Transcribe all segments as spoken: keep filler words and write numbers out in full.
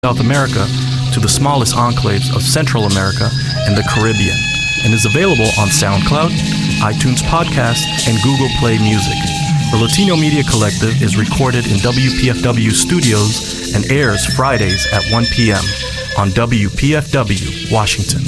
South America to the smallest enclaves of Central America and the Caribbean, and is available on SoundCloud, iTunes Podcast, and Google Play Music. The Latino Media Collective is recorded in W P F W studios and airs Fridays at one p.m. on W P F W, Washington.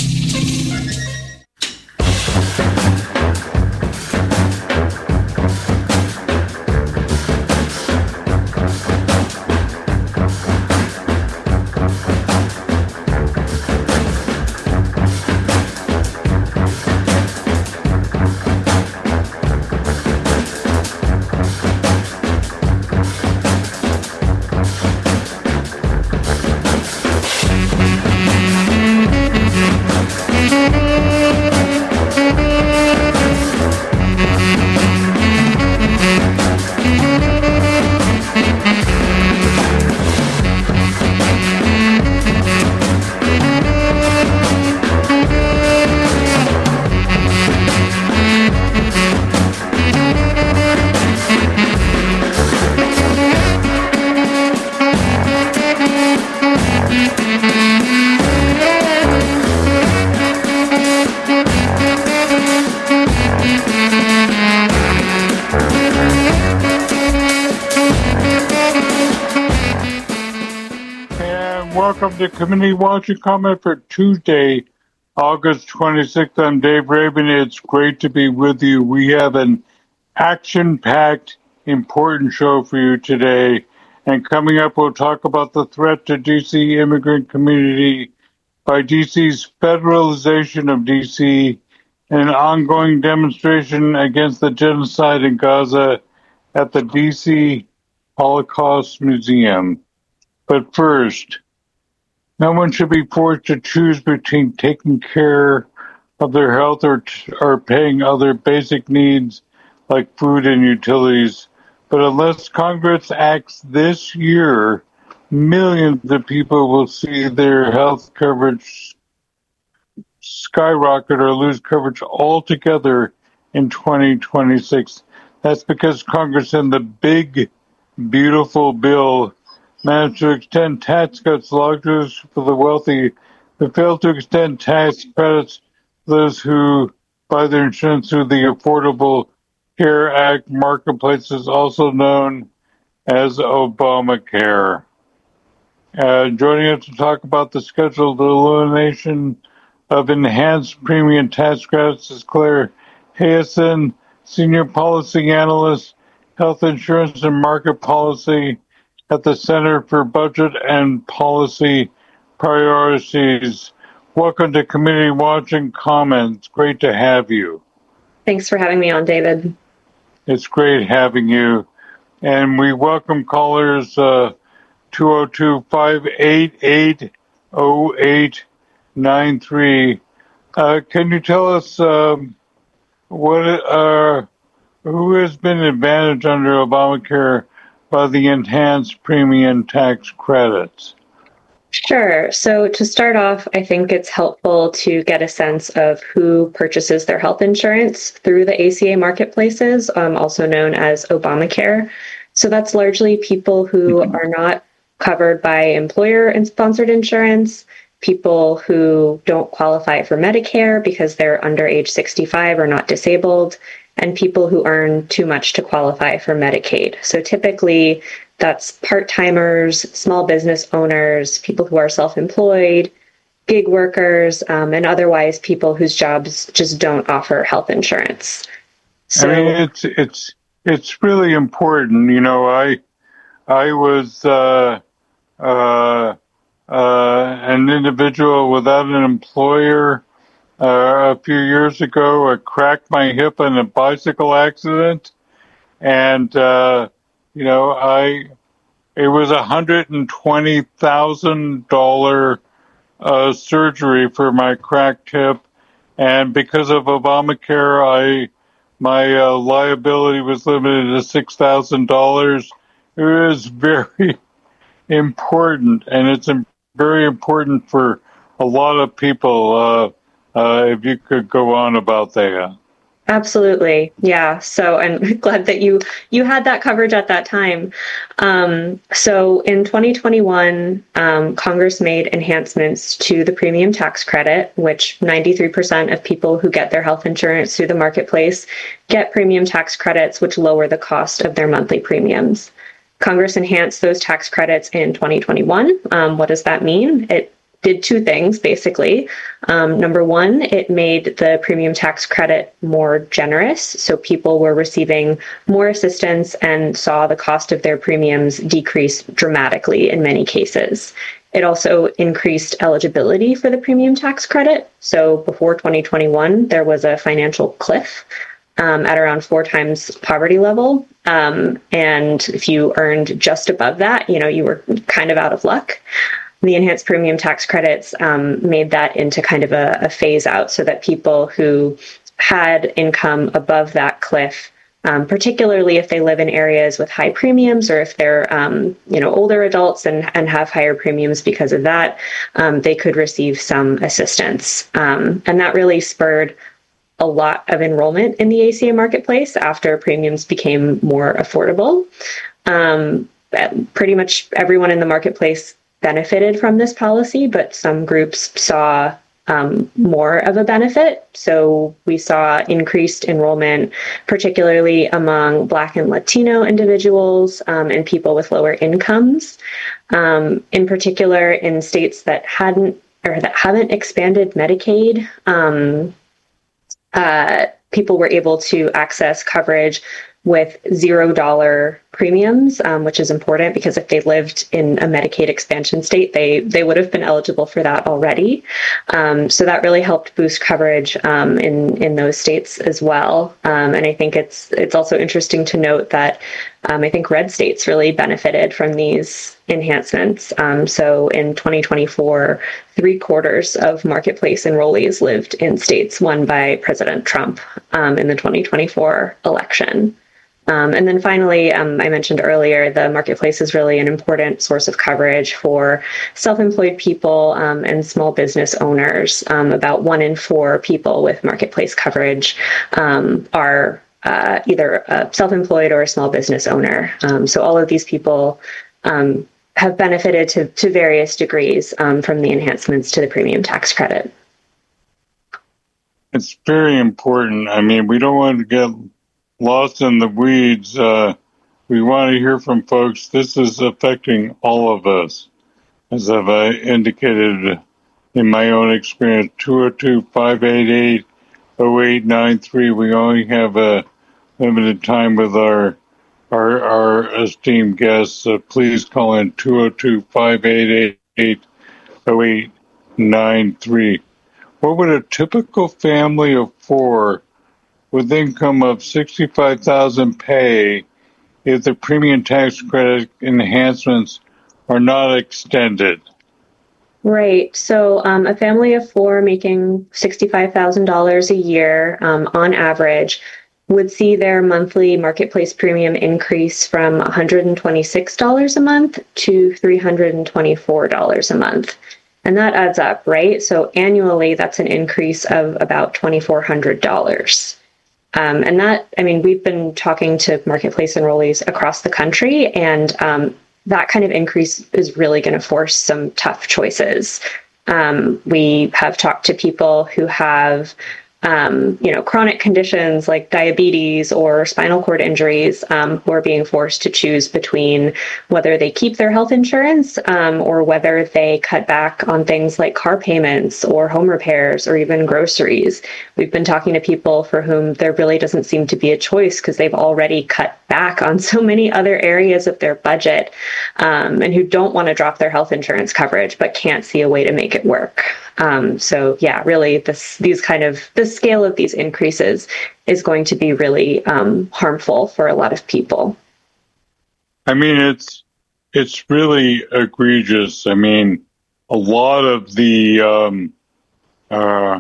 Welcome to Community Watch and Comment for Tuesday, August twenty-sixth. I'm Dave Raven. It's great to be with you. We have an action-packed, important show for you today. And coming up, we'll talk about the threat to D C immigrant community by D C's federalization of D C and an ongoing demonstration against the genocide in Gaza at the D C Holocaust Museum. But first, no one should be forced to choose between taking care of their health or, or paying other basic needs like food and utilities. But unless Congress acts this year, millions of people will see their health coverage skyrocket or lose coverage altogether in twenty twenty-six. That's because Congress in the big, beautiful bill managed to extend tax cuts largely for the wealthy, but failed to extend tax credits to those who buy their insurance through the Affordable Care Act marketplaces, also known as Obamacare. Uh, joining us to talk about the scheduled elimination of enhanced premium tax credits is Claire Hayeson, Senior Policy Analyst, Health Insurance and Market Policy at the Center for Budget and Policy Priorities. Welcome to Community Watch and Comments. Great to have you. Thanks for having me on, David. It's great having you. And we welcome callers uh, two oh two, five eight eight, oh eight nine three. Uh, can you tell us um, what uh, who has been advantaged under Obamacare by the enhanced premium tax credits? Sure. So to start off, I think it's helpful to get a sense of who purchases their health insurance through the A C A marketplaces, um, also known as Obamacare. So that's largely people who mm-hmm. are not covered by employer and sponsored insurance, people who don't qualify for Medicare because they're under age sixty-five or not disabled, and people who earn too much to qualify for Medicaid. So typically, that's part-timers, small business owners, people who are self-employed, gig workers, um, and otherwise people whose jobs just don't offer health insurance. So, I mean, it's it's it's really important. You know, I I was uh, uh, uh, an individual without an employer. Uh, a few years ago, I cracked my hip in a bicycle accident, and uh, you know, I it was a hundred and twenty thousand dollar uh, surgery for my cracked hip, and because of Obamacare, I my uh, liability was limited to six thousand dollars. It was very important, and it's very important for a lot of people. Uh, Uh, if you could go on about that. Absolutely. Yeah. So, and glad that you you had that coverage at that time. Um, so in twenty twenty-one, um, Congress made enhancements to the premium tax credit, which ninety-three percent of people who get their health insurance through the marketplace get premium tax credits, which lower the cost of their monthly premiums. Congress enhanced those tax credits in twenty twenty-one. Um, what does that mean? It did two things, basically. Um, number one, it made the premium tax credit more generous. So people were receiving more assistance and saw the cost of their premiums decrease dramatically in many cases. It also increased eligibility for the premium tax credit. So before twenty twenty-one, there was a financial cliff um, at around four times poverty level. Um, and if you earned just above that, you know, you were kind of out of luck. The enhanced premium tax credits um, made that into kind of a, a phase out so that people who had income above that cliff, um, particularly if they live in areas with high premiums or if they're um, you know, older adults and, and have higher premiums because of that, um, they could receive some assistance. Um, and that really spurred a lot of enrollment in the A C A marketplace after premiums became more affordable. Um, pretty much everyone in the marketplace benefited from this policy, but some groups saw um, more of a benefit. So we saw increased enrollment, particularly among Black and Latino individuals um, and people with lower incomes. Um, in particular, in states that hadn't or that haven't expanded Medicaid, um, uh, people were able to access coverage with zero dollar premiums, um, which is important because if they lived in a Medicaid expansion state, they they would have been eligible for that already. Um, so that really helped boost coverage um, in in those states as well. Um, and I think it's it's also interesting to note that um, I think red states really benefited from these enhancements. Um, so in twenty twenty-four, three quarters of marketplace enrollees lived in states won by President Trump um, in the twenty twenty-four election. Um, and then finally, um, I mentioned earlier, the marketplace is really an important source of coverage for self-employed people um, and small business owners. Um, about one in four people with marketplace coverage um, are uh, either a self-employed or a small business owner. Um, so all of these people um, have benefited to, to various degrees um, from the enhancements to the premium tax credit. It's very important. I mean, we don't want to get lost in the weeds. Uh, we want to hear from folks. This is affecting all of us. As I've uh, indicated in my own experience, two oh two, five eight eight, oh eight nine three. We only have a limited time with our our, our esteemed guests. So please call in two oh two, five eight eight, oh eight nine three. What would a typical family of four with income of sixty-five thousand dollars pay if the premium tax credit enhancements are not extended? Right. So um, a family of four making sixty-five thousand dollars a year um, on average would see their monthly marketplace premium increase from one hundred twenty-six dollars a month to three hundred twenty-four dollars a month. And that adds up, right? So annually, that's an increase of about two thousand four hundred dollars. Um, and that, I mean, we've been talking to marketplace enrollees across the country, and um, that kind of increase is really going to force some tough choices. Um, we have talked to people who have Um, you know, chronic conditions like diabetes or spinal cord injuries um, who are being forced to choose between whether they keep their health insurance um, or whether they cut back on things like car payments or home repairs or even groceries. We've been talking to people for whom there really doesn't seem to be a choice because they've already cut back on so many other areas of their budget um, and who don't want to drop their health insurance coverage but can't see a way to make it work. Um, so yeah, really this, these kind of, the scale of these increases is going to be really um, harmful for a lot of people. I mean, it's, it's really egregious. I mean, a lot of the um, uh,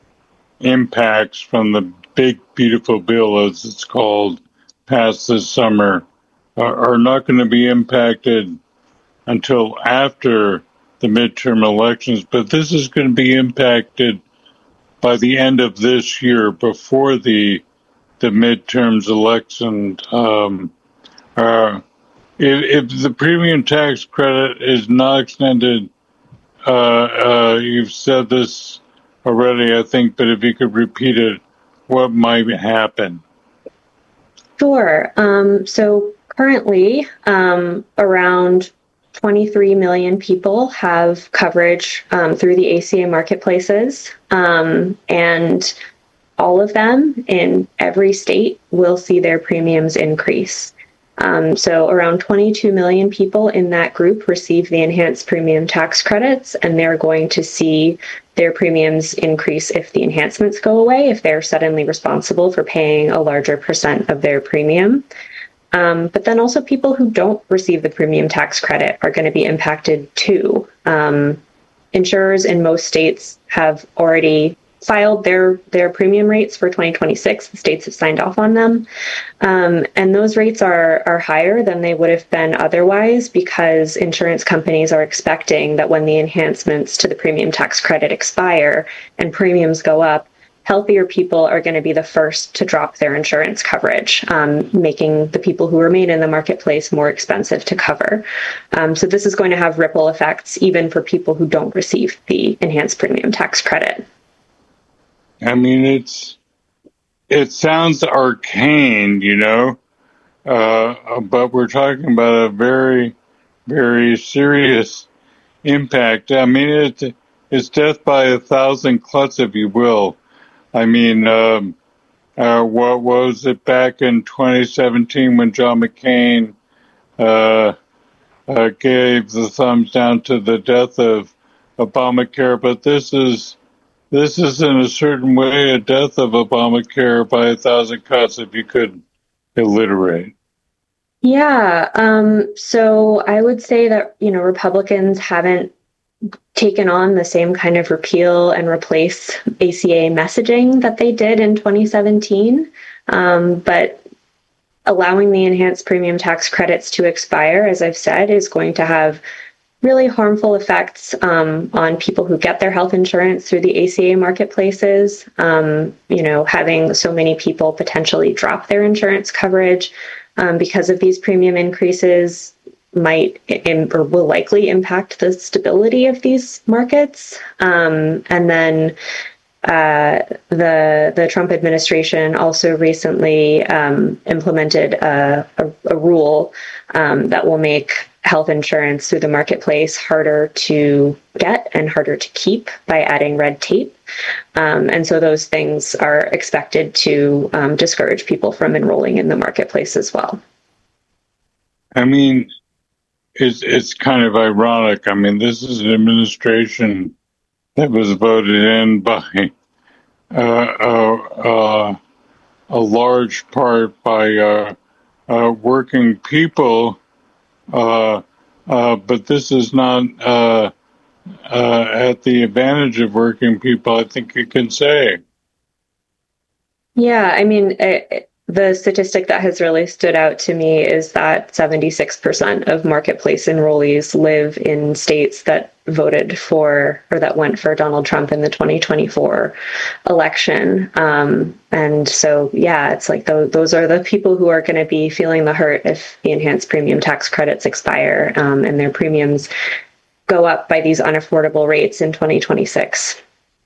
impacts from the big, beautiful bill, as it's called, passed this summer are, are not going to be impacted until after the midterm elections, but this is going to be impacted by the end of this year, before the the midterms election. Um, uh, if, if the premium tax credit is not extended, uh, uh, you've said this already, I think, but if you could repeat it, what might happen? Sure. Um, so currently, um, around twenty-three million people have coverage um, through the A C A marketplaces, um, and all of them in every state will see their premiums increase. Um, so around twenty-two million people in that group receive the enhanced premium tax credits, and they're going to see their premiums increase if the enhancements go away, if they're suddenly responsible for paying a larger percent of their premium. Um, but then also people who don't receive the premium tax credit are going to be impacted too. Um, insurers in most states have already filed their their premium rates for twenty twenty-six. The states have signed off on them. Um, and those rates are are higher than they would have been otherwise, because insurance companies are expecting that when the enhancements to the premium tax credit expire and premiums go up, healthier people are going to be the first to drop their insurance coverage, um, making the people who remain in the marketplace more expensive to cover. Um, so this is going to have ripple effects even for people who don't receive the enhanced premium tax credit. I mean, it's it sounds arcane, you know, uh, but we're talking about a very, very serious impact. I mean, it, it's death by a thousand cuts, if you will. I mean, um, uh, what was it back in twenty seventeen when John McCain uh, uh, gave the thumbs down to the death of Obamacare? But this is This is, in a certain way, a death of Obamacare by a thousand cuts, if you could alliterate. Yeah. Um, so I would say that, you know, Republicans haven't taken on the same kind of repeal and replace A C A messaging that they did in twenty seventeen. Um, but allowing the enhanced premium tax credits to expire, as I've said, is going to have really harmful effects um, on people who get their health insurance through the A C A marketplaces. Um, you know, having so many people potentially drop their insurance coverage um, because of these premium increases might im- or will likely impact the stability of these markets. Um, and then uh, the the Trump administration also recently um, implemented a, a, a rule um, that will make health insurance through the marketplace harder to get and harder to keep by adding red tape. Um, and so those things are expected to um, discourage people from enrolling in the marketplace as well. I mean, it's, it's kind of ironic. I mean, this is an administration that was voted in by uh, uh, uh, a large part by uh, uh, working people. Uh, uh, but this is not uh, uh, at the advantage of working people, I think you can say. Yeah, I mean, it, the statistic that has really stood out to me is that seventy-six percent of marketplace enrollees live in states that voted for or that went for Donald Trump in the twenty twenty-four election. Um, and so, yeah, it's like those, those are the people who are going to be feeling the hurt if the enhanced premium tax credits expire um, and their premiums go up by these unaffordable rates in twenty twenty-six.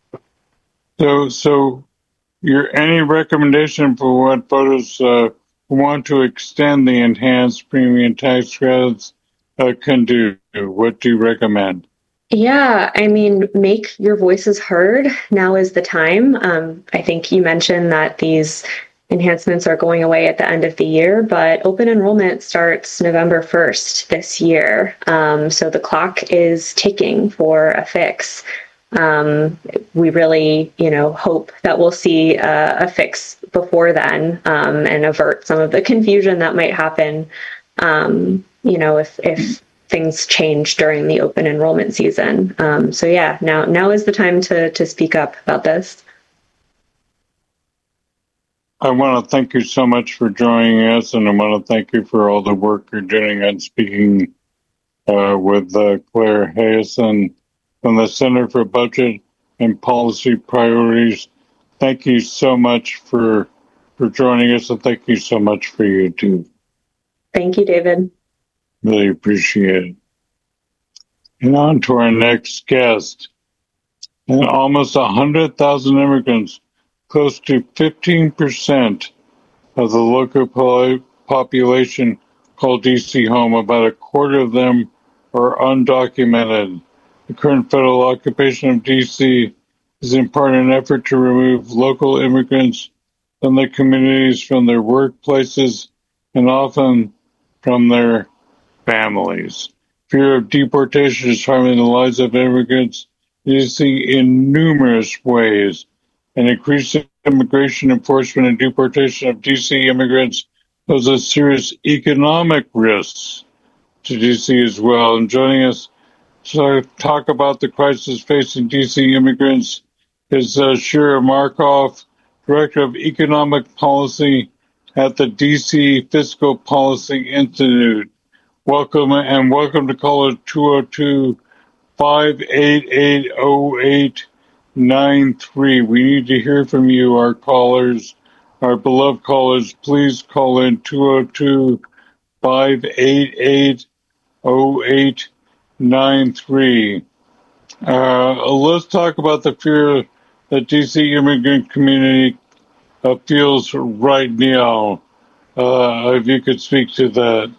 So, so your any recommendation for what voters uh, who want to extend the enhanced premium tax credits uh, can do? What do you recommend? Yeah, I mean, make your voices heard. Now is the time. Um, I think you mentioned that these enhancements are going away at the end of the year, but open enrollment starts November first this year. Um, so the clock is ticking for a fix. Um, we really, you know, hope that we'll see uh, a fix before then um, and avert some of the confusion that might happen, um, you know, if, if things change during the open enrollment season. Um, so yeah, now now is the time to to speak up about this. I want to thank you so much for joining us, and I want to thank you for all the work you're doing on speaking uh, with uh, Claire Hayesen from the Center for Budget and Policy Priorities. Thank you so much for for joining us, and thank you so much for you too. Thank you, David. Really appreciate it. And on to our next guest. And almost one hundred thousand immigrants, close to fifteen percent of the local po- population, call D C home. About a quarter of them are undocumented. The current federal occupation of D C is in part an effort to remove local immigrants from their communities, from their workplaces, and often from their families. Fear of deportation is harming the lives of immigrants in D C in numerous ways. An increased immigration enforcement and deportation of D C immigrants poses serious economic risks to D C as well. And joining us to talk about the crisis facing D C immigrants is uh, Shira Markoff, Director of Economic Policy at the D C Fiscal Policy Institute. Welcome, and welcome to caller two oh two, five eight eight, oh eight nine three. We need to hear from you, our callers, our beloved callers. Please call in two oh two, five eight eight, oh eight nine three. Uh, let's talk about the fear that D C immigrant community uh, feels right now. Uh, if you could speak to that.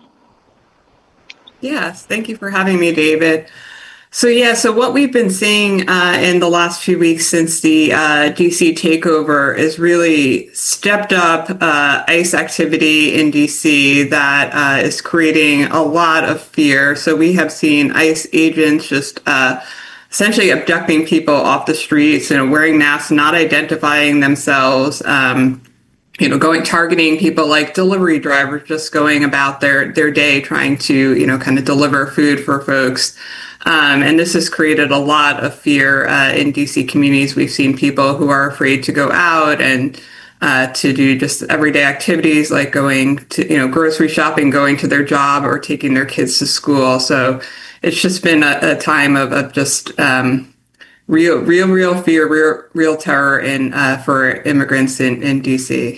Yes, thank you for having me, David. So yeah, so what we've been seeing uh, in the last few weeks since the uh, D C takeover is really stepped up uh, ICE activity in D C that uh, is creating a lot of fear. So we have seen ICE agents just uh, essentially abducting people off the streets, you know, wearing masks, not identifying themselves. Um, you know, going, targeting people like delivery drivers, just going about their, their day, trying to, you know, kind of deliver food for folks. Um, and this has created a lot of fear uh, in D C communities. We've seen people who are afraid to go out and uh, to do just everyday activities like going to, you know, grocery shopping, going to their job, or taking their kids to school. So it's just been a, a time of, of just, um, Real, real, real fear, real, real terror in uh, for immigrants in, in D C.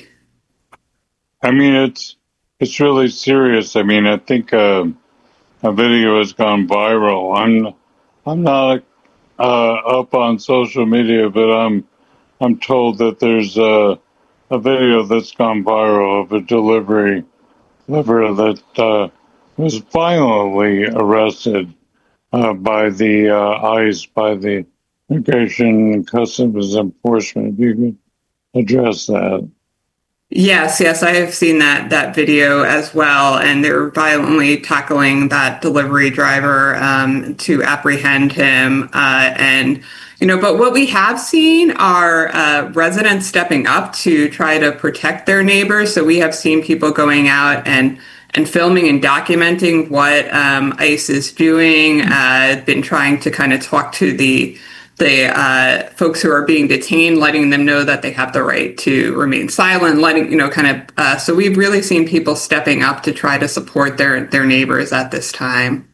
I mean, it's it's really serious. I mean, I think uh, a video has gone viral. I'm I'm not uh, up on social media, but I'm I'm told that there's a a video that's gone viral of a delivery deliverer that uh, was violently arrested uh, by the uh, ICE, by the Immigration and Customs Enforcement. If you could address that. Yes, yes, I have seen that that video as well, and they're violently tackling that delivery driver um, to apprehend him. Uh, and you know, but what we have seen are uh, residents stepping up to try to protect their neighbors. So we have seen people going out and and filming and documenting what um, ICE is doing. Uh, been trying to kind of talk to the the uh, folks who are being detained, letting them know that they have the right to remain silent, letting, you know, kind of, uh, so we've really seen people stepping up to try to support their, their neighbors at this time.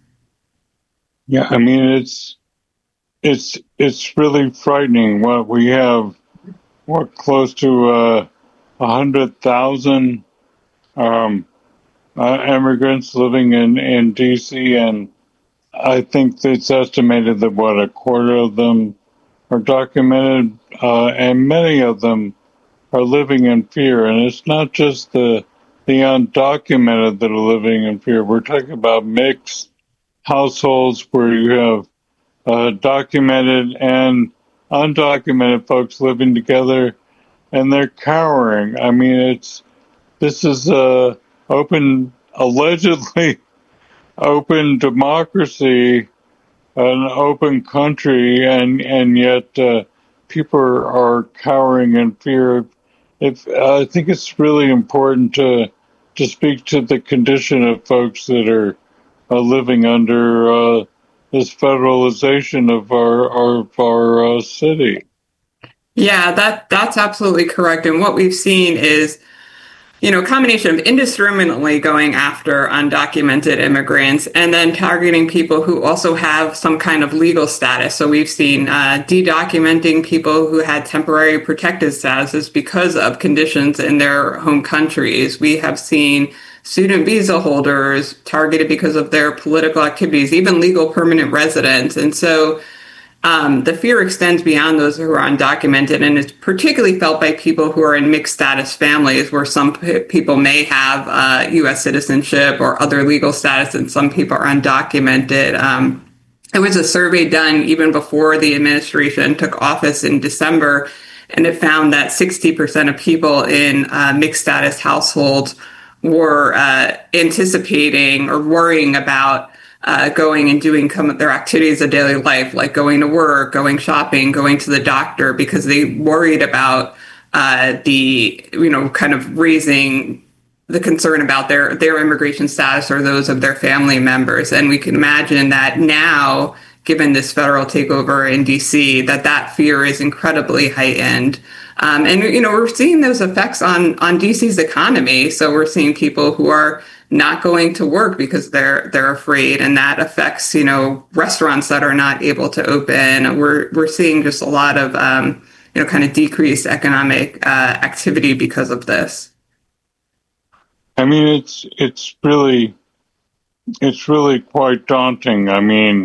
Yeah, I mean, it's, it's, it's really frightening. What we have, we're close to uh, one hundred thousand um, uh, immigrants living in, in D C, and I think it's estimated that, what, a quarter of them are documented, uh, and many of them are living in fear. And it's not just the the undocumented that are living in fear. We're talking about mixed households where you have uh, documented and undocumented folks living together, and they're cowering. I mean, it's this is a open, allegedly open democracy, an open country, and and yet uh, people are cowering in fear. If I think it's really important to to speak to the condition of folks that are uh, living under uh, this federalization of our our, our uh, city. Yeah, that that's absolutely correct. And what we've seen is you know, a combination of indiscriminately going after undocumented immigrants and then targeting people who also have some kind of legal status. So we've seen uh, de-documenting people who had temporary protected statuses because of conditions in their home countries. We have seen student visa holders targeted because of their political activities, even legal permanent residents. And so Um, the fear extends beyond those who are undocumented, and it's particularly felt by people who are in mixed status families, where some p- people may have uh, U S citizenship or other legal status, and some people are undocumented. Um, there was a survey done even before the administration took office in December, and it found that sixty percent of people in uh, mixed status households were uh, anticipating or worrying about Uh, going and doing some of their activities of daily life, like going to work, going shopping, going to the doctor, because they worried about uh, the, you know, kind of raising the concern about their, their immigration status or those of their family members. And we can imagine that now, given this federal takeover in D C, that that fear is incredibly heightened. Um, and, you know, we're seeing those effects on, on D C's economy. So we're seeing people who are not going to work because they're they're afraid, and that affects, you know, restaurants that are not able to open. We're we're seeing just a lot of um, you know, kind of decreased economic uh, activity because of this. I mean, it's it's really it's really quite daunting. I mean,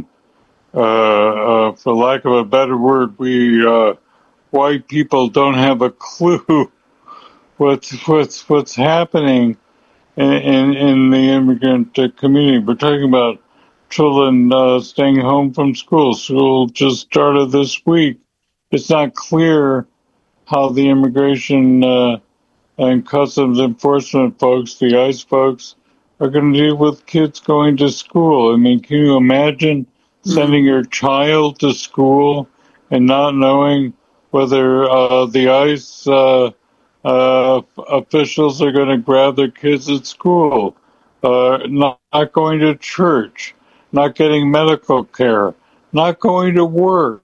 uh, uh, for lack of a better word, we uh, white people don't have a clue what's what's what's happening In, in, in the immigrant uh, community. We're talking about children uh, staying home from school. School just started this week. It's not clear how the immigration uh, and customs enforcement folks, the ICE folks, are going to deal with kids going to school. I mean, can you imagine mm-hmm. sending your child to school and not knowing whether uh, the ICE uh, Uh, officials are going to grab their kids at school, uh, not, not going to church, not getting medical care, not going to work.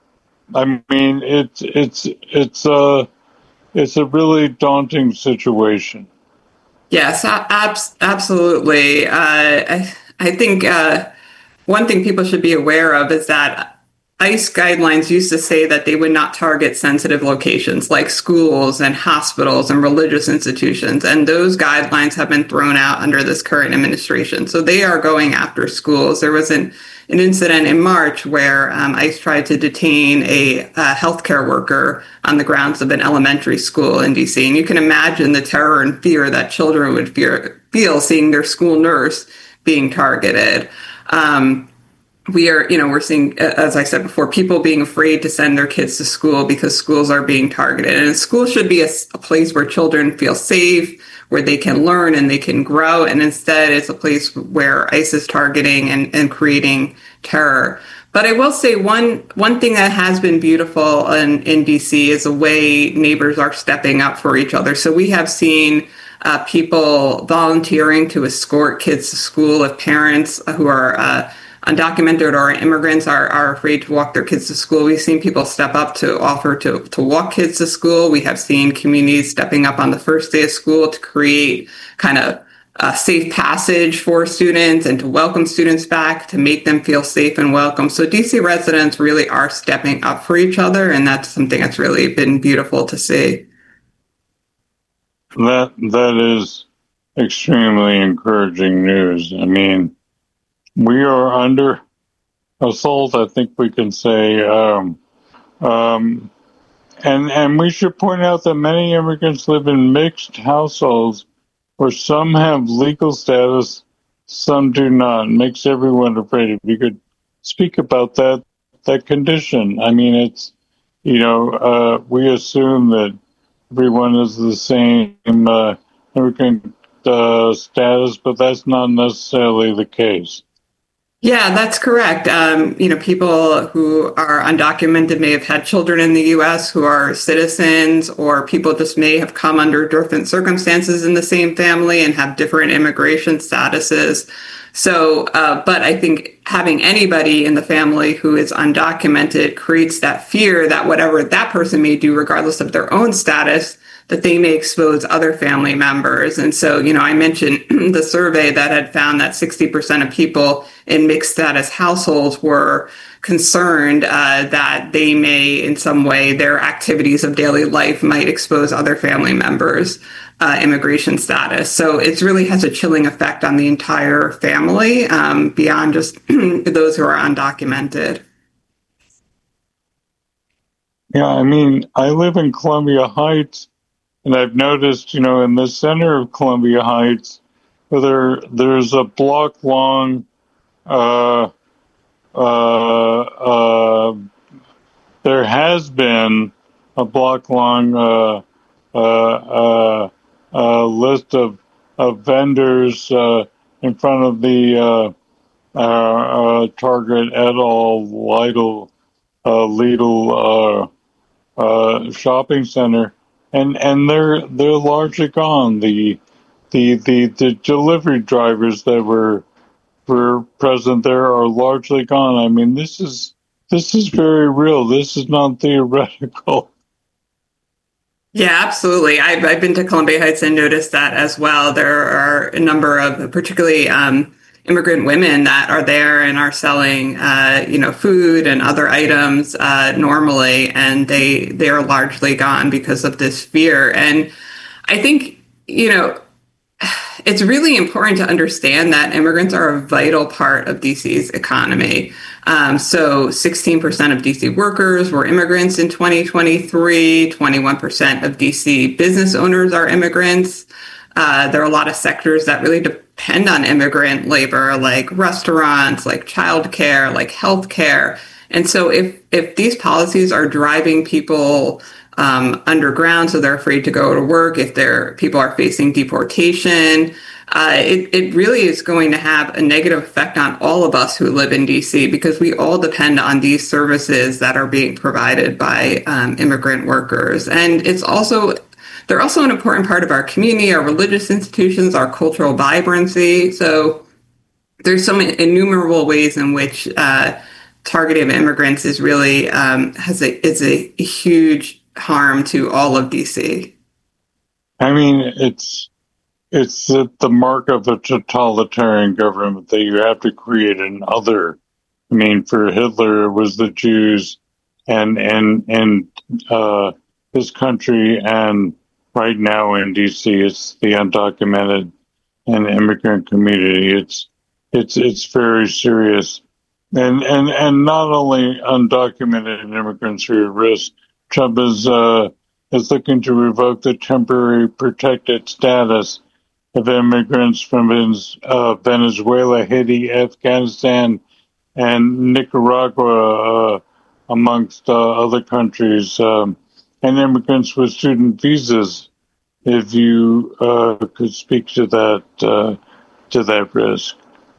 I mean, it's it's it's a it's a really daunting situation. Yes, ab- absolutely. Uh, I I think uh, one thing people should be aware of is that ICE guidelines used to say that they would not target sensitive locations like schools and hospitals and religious institutions. And those guidelines have been thrown out under this current administration. So they are going after schools. There was an, an incident in March where um, ICE tried to detain a, a healthcare worker on the grounds of an elementary school in D C. And you can imagine the terror and fear that children would fear, feel seeing their school nurse being targeted. Um, We are, you know, we're seeing, as I said before, people being afraid to send their kids to school because schools are being targeted. And school should be a, a place where children feel safe, where they can learn and they can grow. And instead, it's a place where ICE is targeting and, and creating terror. But I will say one one thing that has been beautiful in, in D C is the way neighbors are stepping up for each other. So we have seen uh, people volunteering to escort kids to school if parents who are uh, undocumented or immigrants are, are afraid to walk their kids to school. We've seen people step up to offer to, to walk kids to school. We have seen communities stepping up on the first day of school to create kind of a safe passage for students and to welcome students back, to make them feel safe and welcome. So D C residents really are stepping up for each other, and that's something that's really been beautiful to see. That that is extremely encouraging news. I mean, we are under assault, I think we can say. Um, um, and, and we should point out that many immigrants live in mixed households where some have legal status, some do not. It makes everyone afraid. If you could speak about that, that condition. I mean, it's, you know, uh, we assume that everyone is the same uh, immigrant uh, status, but that's not necessarily the case. Yeah, that's correct. Um, you know, people who are undocumented may have had children in the U S who are citizens, or people just may have come under different circumstances in the same family and have different immigration statuses. So, uh, but I think having anybody in the family who is undocumented creates that fear that whatever that person may do, regardless of their own status, that they may expose other family members. And so, you know, I mentioned the survey that had found that sixty percent of people in mixed status households were concerned uh, that they may, in some way, their activities of daily life might expose other family members' uh, immigration status. So it really has a chilling effect on the entire family, um, beyond just those who are undocumented. Yeah, I mean, I live in Columbia Heights, and I've noticed, you know, in the center of Columbia Heights, where there's a block long, uh, uh, uh, there has been a block long uh, uh, uh, uh, list of, of vendors uh, in front of the uh, uh, uh, Target, Edel, Lidl, uh, Lidl, uh, Uh, shopping center, and and they're they're largely gone. The the the the delivery drivers that were were present there are largely gone. I mean, this is this is very real. This is not theoretical. Yeah, absolutely. I've I've been to Columbia Heights and noticed that as well. There are a number of, particularly um, immigrant women that are there and are selling, uh, you know, food and other items uh, normally, and they they are largely gone because of this fear. And I think, you know, it's really important to understand that immigrants are a vital part of D C's economy. Um, so sixteen percent of D C workers were immigrants in twenty twenty-three, twenty-one percent of D C business owners are immigrants. Uh, there are a lot of sectors that really depend on immigrant labor, like restaurants, like childcare, like healthcare. And so if, if these policies are driving people um, underground, so they're afraid to go to work, if they're, people are facing deportation, uh, it, it really is going to have a negative effect on all of us who live in D C, because we all depend on these services that are being provided by um, immigrant workers. And it's also They're also an important part of our community, our religious institutions, our cultural vibrancy. So there's so many innumerable ways in which uh, targeting of immigrants is really um, has a is a huge harm to all of D C. I mean, it's it's the, the mark of a totalitarian government that you have to create an other. I mean, for Hitler, it was the Jews, and and and uh, his country, and right now in D C, it's the undocumented and immigrant community. It's it's it's very serious, and and and not only undocumented immigrants are at risk. Trump is uh, is looking to revoke the temporary protected status of immigrants from uh, Venezuela, Haiti, Afghanistan, and Nicaragua, uh, amongst uh, other countries. Um, and immigrants with student visas, if you uh, could speak to that uh, to that risk.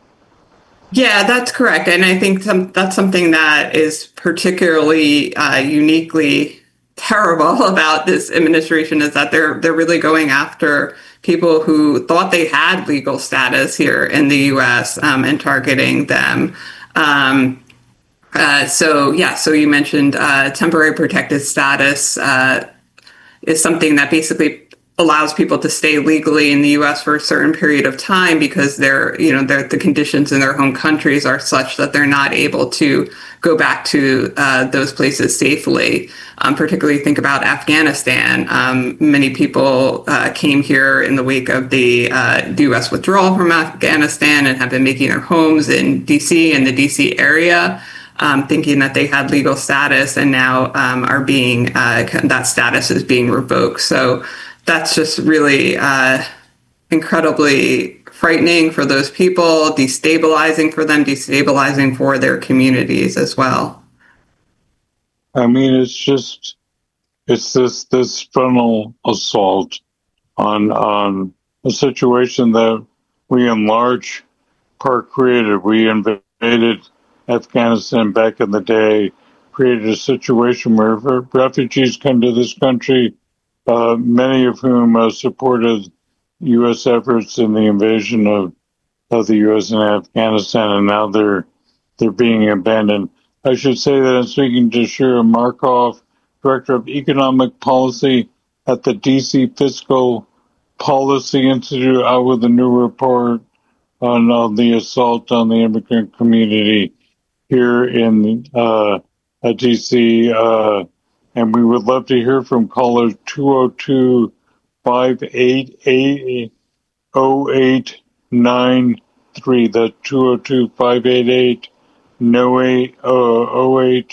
Yeah, that's correct. And I think some, that's something that is particularly uh, uniquely terrible about this administration, is that they're they're really going after people who thought they had legal status here in the U S um, and targeting them. Um, Uh, so, yeah, so you mentioned uh, temporary protected status uh, is something that basically allows people to stay legally in the U S for a certain period of time because they're, you know, they're, the conditions in their home countries are such that they're not able to go back to uh, those places safely. Um, particularly think about Afghanistan. Um, many people uh, came here in the wake of the, uh, the U S withdrawal from Afghanistan and have been making their homes in D C and the D C area. Um, thinking that they had legal status, and now um, are being uh, that status is being revoked. So that's just really uh, incredibly frightening for those people, destabilizing for them, destabilizing for their communities as well. I mean, it's just it's this this frontal assault on on a situation that we in large part created. We invaded Afghanistan back in the day, created a situation where refugees come to this country, uh, many of whom uh, supported U S efforts in the invasion of, of the U S in Afghanistan, and now they're they're being abandoned. I should say that I'm speaking to Shira Markov, Director of Economic Policy at the D C Fiscal Policy Institute out with a new report on, on the assault on the immigrant community here in uh, D C. Uh, and we would love to hear from callers two oh two, five eight eight, oh eight nine three. That's two oh two, five eight eight, oh eight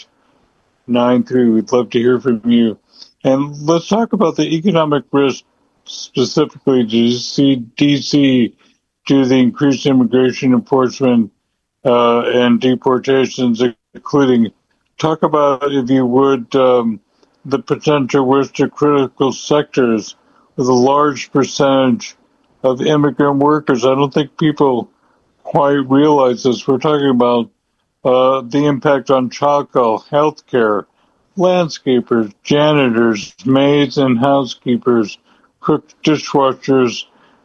nine three. We'd love to hear from you. And let's talk about the economic risk specifically. Do you see D C due to the increased immigration enforcement uh, and deportations, including, talk about, if you would, um, the potential risk to critical sectors with a large percentage of immigrant workers. I don't think people quite realize this. We're talking about uh, the impact on childcare, healthcare, landscapers, janitors, maids and housekeepers, cooks, dishwashers,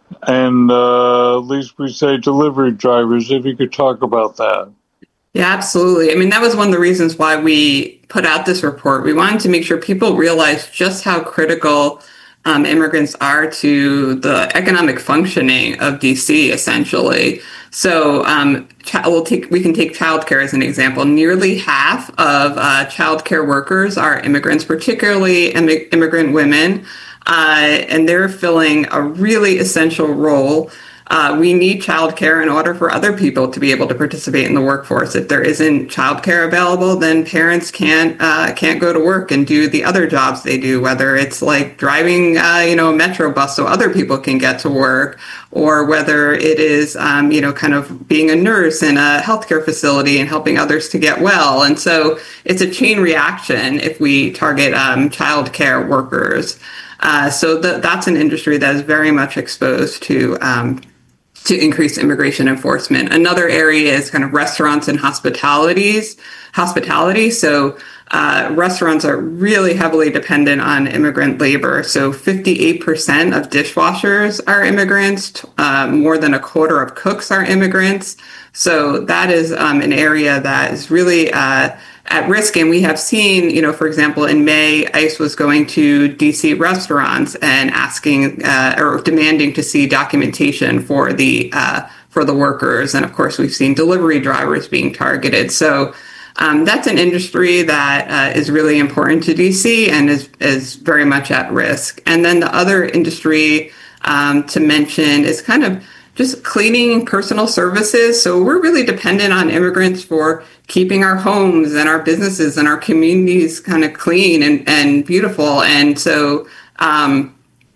and uh, at least we say delivery drivers, if you could talk about that. Yeah, absolutely. I mean, that was one of the reasons why we put out this report. We wanted to make sure people realize just how critical um, immigrants are to the economic functioning of D C, essentially. So um, we'll take, we can take childcare as an example. Nearly half of uh, childcare workers are immigrants, particularly Im- immigrant women, uh, and they're filling a really essential role. Uh, we need childcare in order for other people to be able to participate in the workforce. If there isn't childcare available, then parents can't uh, can't go to work and do the other jobs they do, whether it's like driving, uh, you know, a metro bus so other people can get to work, or whether it is, um, you know, kind of being a nurse in a healthcare facility and helping others to get well. And so it's a chain reaction if we target um, childcare workers. Uh, so the, that's an industry that is very much exposed to um, to increase immigration enforcement. Another area is kind of restaurants and hospitalities, hospitality. So uh, restaurants are really heavily dependent on immigrant labor. So fifty-eight percent of dishwashers are immigrants. Uh, more than a quarter of cooks are immigrants. So that is um, an area that is really uh, at risk. And we have seen, you know, for example, in May, ICE was going to D C restaurants and asking uh, or demanding to see documentation for the uh, for the workers. And of course, we've seen delivery drivers being targeted. So um, that's an industry that uh, is really important to D C and is, is very much at risk. And then the other industry um, to mention is kind of just cleaning personal services. So we're really dependent on immigrants for keeping our homes and our businesses and our communities kind of clean and, and beautiful. And so um,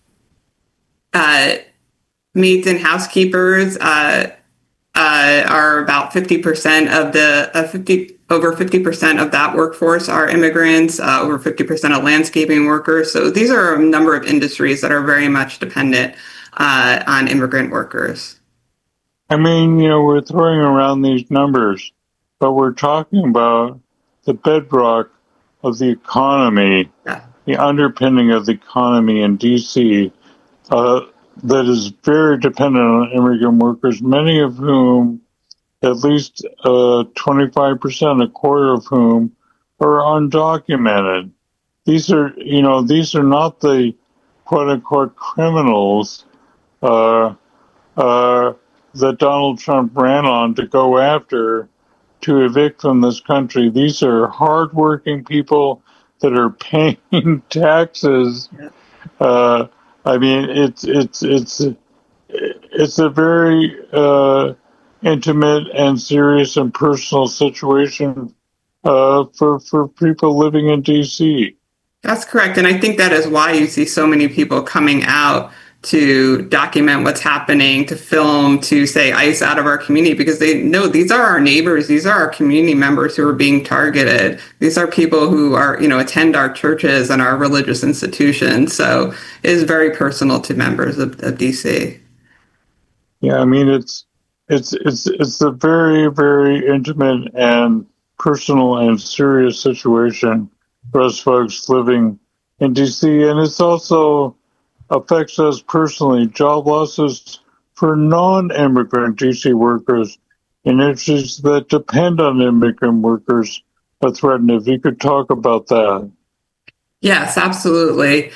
uh, maids and housekeepers uh, uh, are about fifty percent of the uh, fifty over fifty percent of that workforce are immigrants, uh, over fifty percent of landscaping workers. So these are a number of industries that are very much dependent Uh, on immigrant workers. I mean, you know, we're throwing around these numbers, but we're talking about the bedrock of the economy, yeah. the underpinning of the economy in D C uh, that is very dependent on immigrant workers, many of whom, at least uh, twenty-five percent, a quarter of whom, are undocumented. These are, you know, these are not the quote-unquote criminals Uh, uh, that Donald Trump ran on to go after to evict from this country. These are hardworking people that are paying taxes. Uh, I mean, it's it's it's it's a very uh, intimate and serious and personal situation uh, for for people living in D C. That's correct, and I think that is why you see so many people coming out to document what's happening, to film, to say ICE out of our community, because they know these are our neighbors, these are our community members who are being targeted. These are people who are, you know, attend our churches and our religious institutions. So it is very personal to members of, of D C. Yeah, I mean, it's it's it's it's a very, very intimate and personal and serious situation for us folks living in D C, and it's also affects us personally. Job losses for non-immigrant D C workers in industries that depend on immigrant workers are threatened. If you could talk about that. Yes, absolutely.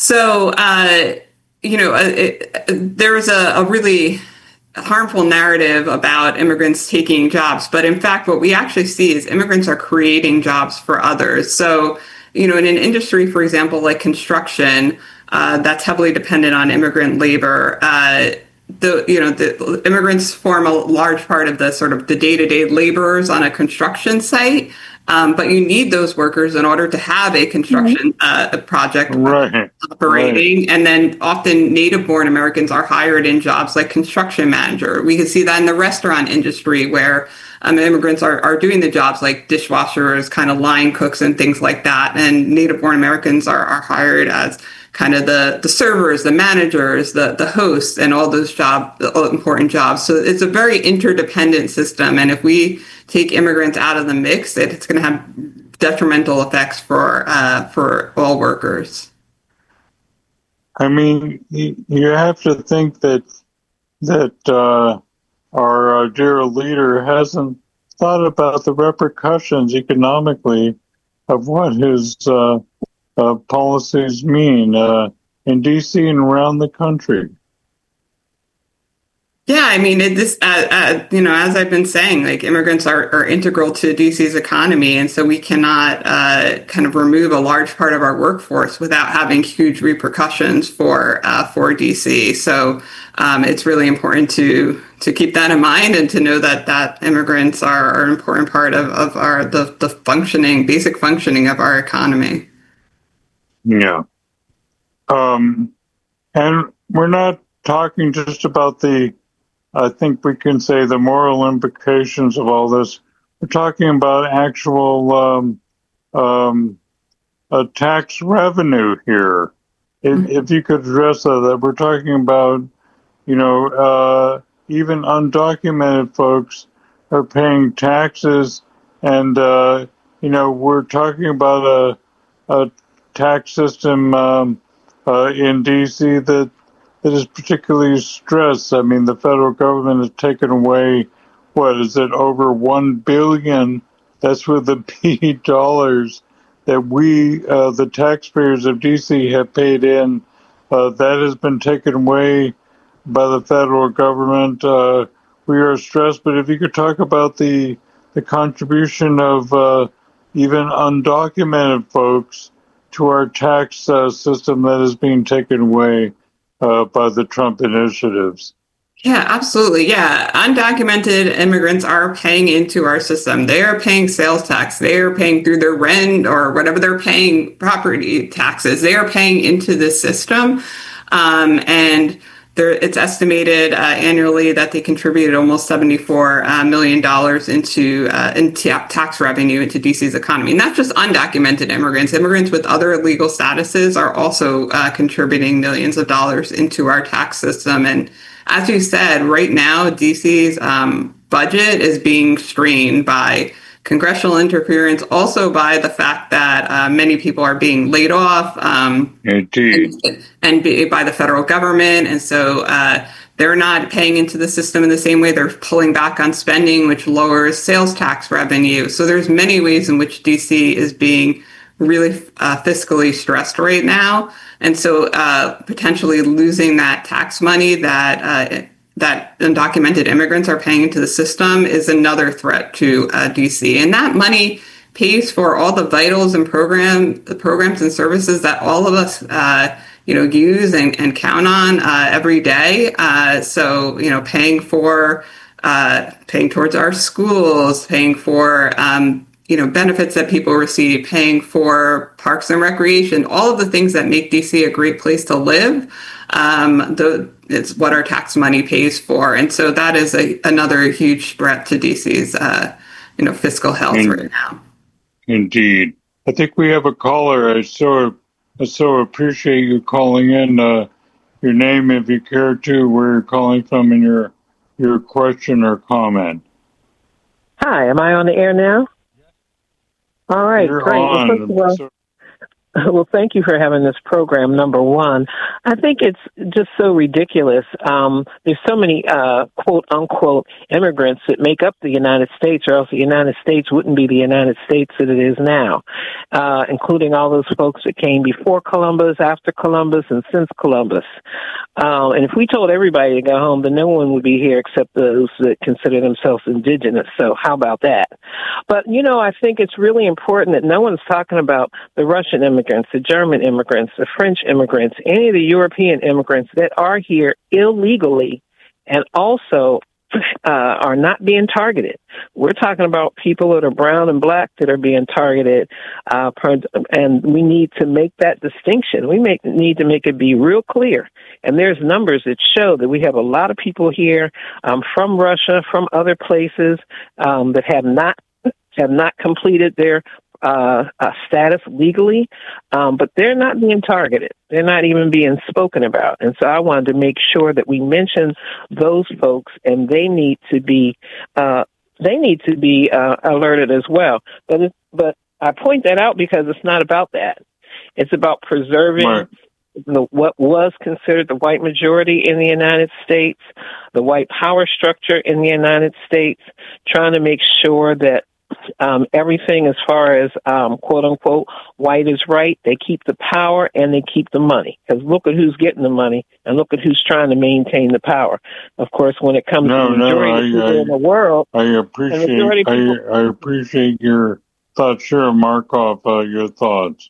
So, uh, you know, it, it, there was a, a really harmful narrative about immigrants taking jobs. But in fact, what we actually see is immigrants are creating jobs for others. So, you know, in an industry, for example, like construction, uh, that's heavily dependent on immigrant labor. Uh, the you know the immigrants form a large part of the sort of the day-to-day laborers on a construction site. Um, but you need those workers in order to have a construction uh, project right. operating. Right. And then often native-born Americans are hired in jobs like construction manager. We can see that in the restaurant industry where um, immigrants are, are doing the jobs like dishwashers, kind of line cooks and things like that. And native-born Americans are, are hired as kind of the, the servers, the managers, the, the hosts, and all those job, all important jobs. So it's a very interdependent system. And if we take immigrants out of the mix, it's going to have detrimental effects for uh, for all workers. I mean, you have to think that that uh, our uh, dear leader hasn't thought about the repercussions economically of what his uh, uh, policies mean uh, in D C and around the country. Yeah, I mean, it, this, uh, uh, you know, as I've been saying, like immigrants are, are integral to D C's economy. And so we cannot uh, kind of remove a large part of our workforce without having huge repercussions for uh, for D C. So um, it's really important to to keep that in mind and to know that that immigrants are, are an important part of, of our the, the functioning, basic functioning of our economy. Yeah. Um, and we're not talking just about the I think we can say the moral implications of all this. We're talking about actual um, um, uh, tax revenue here. If, if you could address that, that we're talking about, you know, uh, even undocumented folks are paying taxes, and uh, you know, we're talking about a, a tax system um, uh, in D C that. That is particularly stressed. I mean, the federal government has taken away, what is it, over one billion, that's with the P dollars that we, uh, the taxpayers of D C have paid in. Uh, that has been taken away by the federal government. Uh, we are stressed, but if you could talk about the, the contribution of uh, even undocumented folks to our tax uh, system that is being taken away Uh, by the Trump initiatives. Yeah, absolutely. Yeah. Undocumented immigrants are paying into our system. They are paying sales tax. They are paying through their rent or whatever they're paying property taxes. They are paying into the system. Um, and there, it's estimated uh, annually that they contributed almost seventy-four uh, million dollars into, uh, into tax revenue into D C's economy. Not just undocumented immigrants. Immigrants with other legal statuses are also uh, contributing millions of dollars into our tax system. And as you said, right now, D C's um, budget is being strained by congressional interference, also by the fact that uh, many people are being laid off um, Indeed. and, and be, by the federal government. And so uh, they're not paying into the system in the same way. They're pulling back on spending, which lowers sales tax revenue. So there's many ways in which D C is being really uh, fiscally stressed right now. And so uh, potentially losing that tax money that uh, that undocumented immigrants are paying into the system is another threat to uh, D C. And that money pays for all the vitals and program, the programs and services that all of us, uh, you know, use and, and count on uh, every day. Uh, so, you know, paying for, uh, paying towards our schools, paying for, um, you know, benefits that people receive, paying for parks and recreation, all of the things that make D C a great place to live. Um, the, it's what our tax money pays for. And so that is a, another huge threat to D C's, uh, you know, fiscal health In, right now. Indeed. I think we have a caller. I so, I so appreciate you calling in. Uh, your name, if you care to, where you're calling from, and your, your question or comment. Hi, am I on the air now? All right, You're great. On. Well, first of all, Well, thank you for having this program, number one. I think it's just so ridiculous. Um, there's so many, uh, quote unquote, immigrants that make up the United States, or else the United States wouldn't be the United States that it is now, uh, including all those folks that came before Columbus, after Columbus, and since Columbus. Um, and if we told everybody to go home, then no one would be here except those that consider themselves indigenous. So how about that? But, you know, I think it's really important that no one's talking about the Russian immigrants, the German immigrants, the French immigrants, any of the European immigrants that are here illegally and also uh, are not being targeted. We're talking about people that are brown and black that are being targeted, uh, and we need to make that distinction. We make, need to make it be real clear. And there's numbers that show that we have a lot of people here um, from Russia, from other places um, that have not have not completed their uh, uh, status legally, um, but they're not being targeted. They're not even being spoken about. And so I wanted to make sure that we mention those folks, and they need to be uh, they need to be uh, alerted as well. But it, but I point that out because it's not about that. It's about preserving right. the, what was considered the white majority in the United States, the white power structure in the United States, trying to make sure that Um, everything as far as, um, quote unquote, white is right. They keep the power and they keep the money. Because look at who's getting the money and look at who's trying to maintain the power. Of course, when it comes no, to the majority no, I, of people I, in the world, I appreciate, people, I, I appreciate your thoughts. Sure, Markov, uh, your thoughts.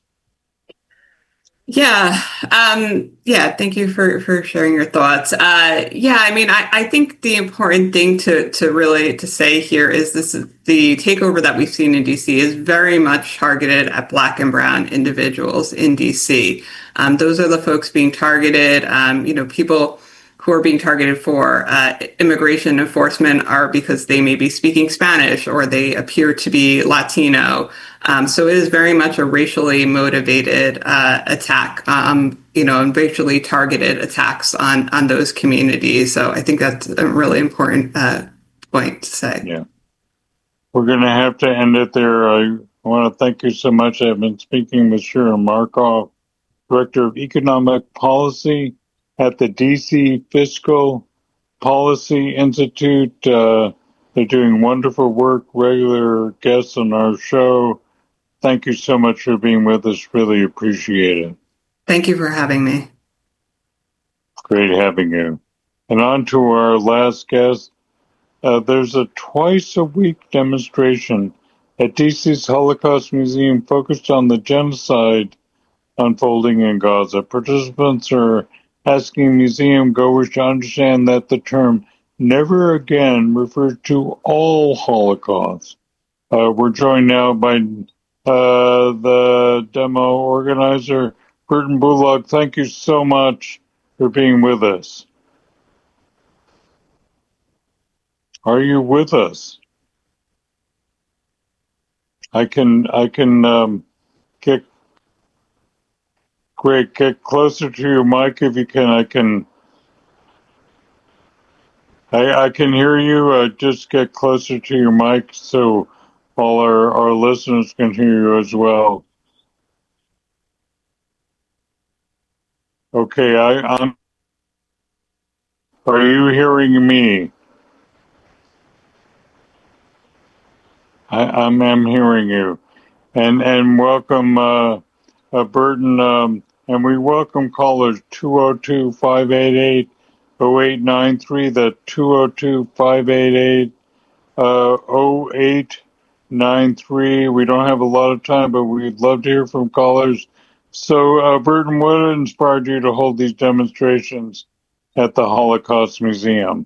Yeah. Um, yeah. Thank you for, for sharing your thoughts. Uh, yeah. I mean, I, I think the important thing to, to really to say here is this is the takeover that we've seen in D C is very much targeted at Black and brown individuals in D C. Um, those are the folks being targeted. Um, you know, people who are being targeted for uh, immigration enforcement are because they may be speaking Spanish or they appear to be Latino. Um, so it is very much a racially motivated uh, attack, um, you know, and racially targeted attacks on, on those communities. So I think that's a really important uh, point to say. Yeah. We're going to have to end it there. I want to thank you so much. I've been speaking with Shira Markov, Director of Economic Policy at the D C Fiscal Policy Institute. Uh, they're doing wonderful work, regular guests on our show. Thank you so much for being with us. Really appreciate it. Thank you for having me. Great having you. And on to our last guest. Uh, there's a twice-a-week demonstration at D C's Holocaust Museum focused on the genocide unfolding in Gaza. Participants are asking museum goers to understand that the term never again refers to all Holocausts. Uh, we're joined now by uh, the demo organizer, Burton Bullock. Thank you so much for being with us. Are you with us? I can, I can um, get Great, get closer to your mic if you can. I can, I, I can hear you. Uh, just get closer to your mic so all our, our listeners can hear you as well. Okay, I, I'm. Are you hearing me? I, I'm, I'm hearing you, and and welcome, uh, uh, Burton. Um, And we welcome callers two oh two, five eight eight, oh eight nine three, that's two oh two, five eight eight, oh eight nine three. We don't have a lot of time, but we'd love to hear from callers. So, uh, Burton, what inspired you to hold these demonstrations at the Holocaust Museum?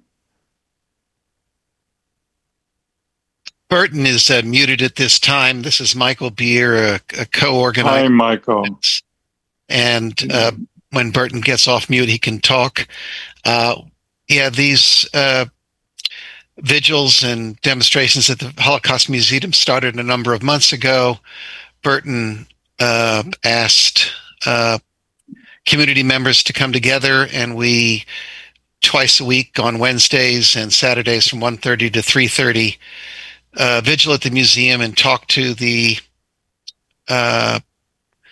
Burton is uh, muted at this time. This is Michael Beer, a, a co-organizer. Hi, Michael. And uh, when Burton gets off mute, he can talk. Uh, yeah, these uh, vigils and demonstrations at the Holocaust Museum started a number of months ago. Burton uh, asked uh, community members to come together, and we twice a week on Wednesdays and Saturdays from one thirty to three thirty uh, vigil at the museum and talk to the uh,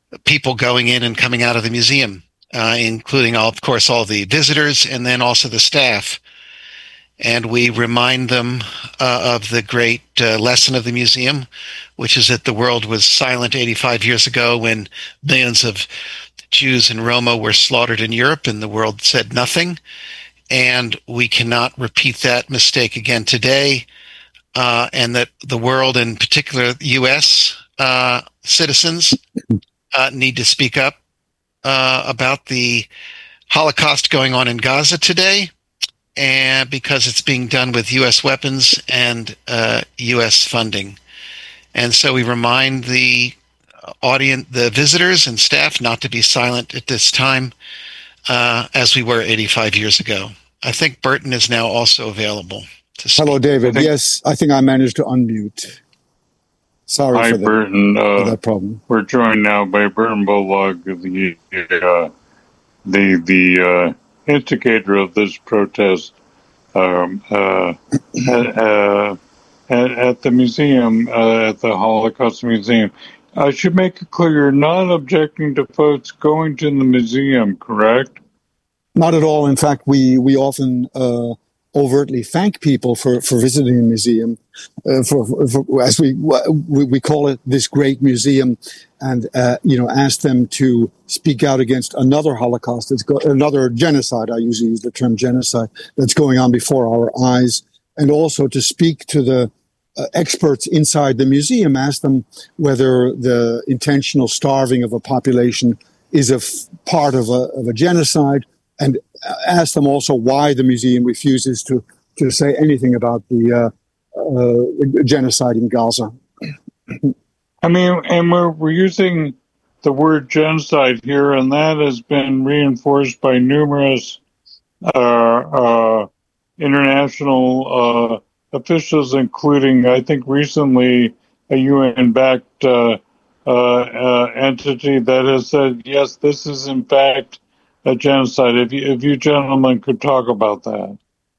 people going in and coming out of the museum, uh, including, all, of course, all the visitors and then also the staff. And we remind them uh, of the great uh, lesson of the museum, which is that the world was silent eighty-five years ago when millions of Jews in Roma were slaughtered in Europe and the world said nothing. And we cannot repeat that mistake again today. Uh, and that the world, in particular U S uh, citizens, uh, need to speak up uh, about the Holocaust going on in Gaza today. And because it's being done with U S weapons and uh, U S funding. And so we remind the audience, the visitors and staff not to be silent at this time uh, as we were eighty-five years ago. I think Burton is now also available to speak. Hello, David. I think, yes, I think I managed to unmute. Sorry hi, for, the, Burton. Uh, for that problem. We're joined now by Burton Bullock, the, uh, the, the, uh, instigator of this protest um, uh, at, uh, at, at the museum, uh, at the Holocaust Museum. I should make it clear you're not objecting to folks going to the museum, correct? Not at all. In fact, we we often uh, overtly thank people for, for visiting the museum, uh, for, for as we, we we call it, this great museum, and uh, you know, ask them to speak out against another Holocaust, that's go- another genocide. I usually use the term genocide that's going on before our eyes, and also to speak to the uh, experts inside the museum. Ask them whether the intentional starving of a population is a f- part of a of a genocide. And ask them also why the museum refuses to, to say anything about the uh, uh, genocide in Gaza. I mean, and we're, we're using the word genocide here, and that has been reinforced by numerous uh, uh, international uh, officials, including, I think, recently a U N-backed uh, uh, uh, entity that has said, yes, this is in fact a genocide. If you, if you gentlemen could talk about that.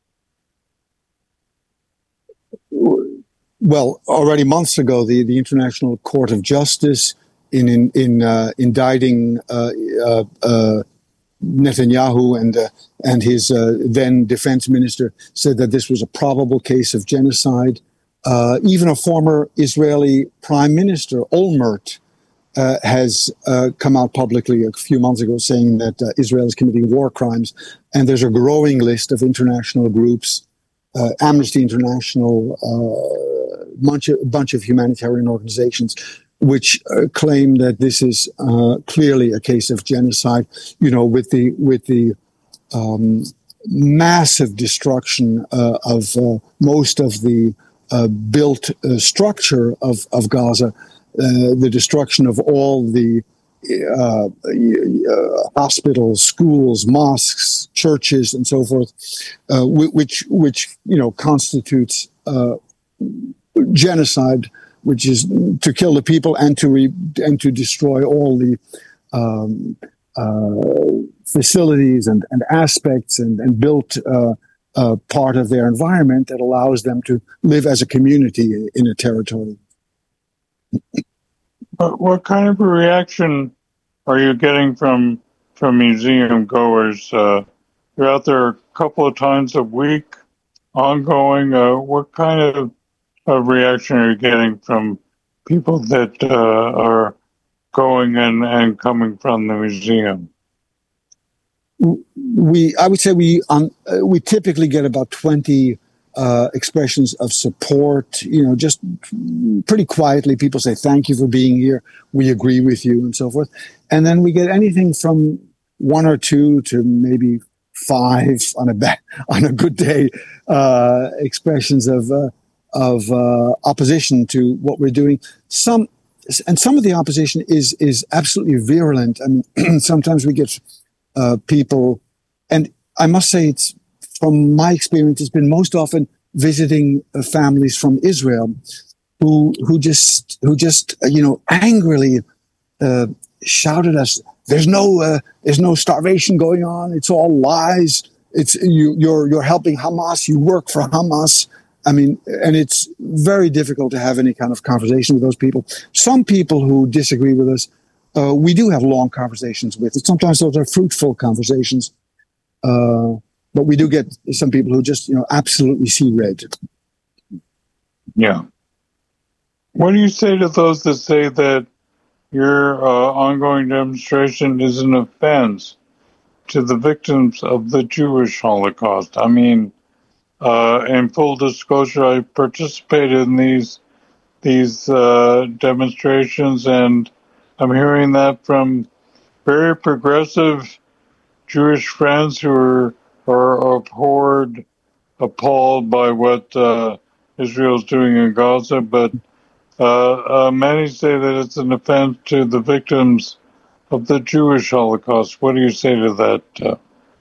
Well, already months ago, the, the International Court of Justice, in in, in uh, indicting uh, uh, uh, Netanyahu and uh, and his uh, then defense minister, said that this was a probable case of genocide. Uh, even a former Israeli prime minister, Olmert, Uh, has uh, come out publicly a few months ago saying that uh, Israel is committing war crimes. And there's a growing list of international groups, uh, Amnesty International, uh, bunch of, bunch of humanitarian organizations, which uh, claim that this is uh, clearly a case of genocide, you know, with the, with the um, massive destruction uh, of uh, most of the uh, built uh, structure of, of Gaza. Uh, the destruction of all the uh, uh, hospitals, schools, mosques, churches, and so forth, uh, which which you know constitutes uh, genocide, which is to kill the people and to re- and to destroy all the um, uh, facilities and, and aspects and, and built uh, uh, part of their environment that allows them to live as a community in a territory. What, what kind of a reaction are you getting from from museum goers? Uh, you're out there a couple of times a week, ongoing. Uh, what kind of, of reaction are you getting from people that uh, are going and, and coming from the museum? We, I would say we um, we typically get about twenty Uh, expressions of support, you know, just pretty quietly. People say, thank you for being here. We agree with you, and so forth. And then we get anything from one or two to maybe five on a bad, on a good day, uh, expressions of, uh, of, uh, opposition to what we're doing. Some, and some of the opposition is, is absolutely virulent. I mean, sometimes we get, uh, people, and I must say it's, from my experience, it's been most often visiting uh, families from Israel who who just who just uh, you know angrily uh, shouted at us. There's no uh, there's no starvation going on. It's all lies. It's you you're you're helping Hamas. You work for Hamas. I mean, and it's very difficult to have any kind of conversation with those people. Some people who disagree with us uh, we do have long conversations with. Sometimes those are fruitful conversations, uh, but we do get some people who just, you know, absolutely see red. Yeah. What do you say to those that say that your uh, ongoing demonstration is an offense to the victims of the Jewish Holocaust? I mean, uh, in full disclosure, I participated in these these uh, demonstrations, and I'm hearing that from very progressive Jewish friends who are, are abhorred, appalled by what uh, Israel's doing in Gaza, but uh, uh, many say that it's an offense to the victims of the Jewish Holocaust. What do you say to that? Uh?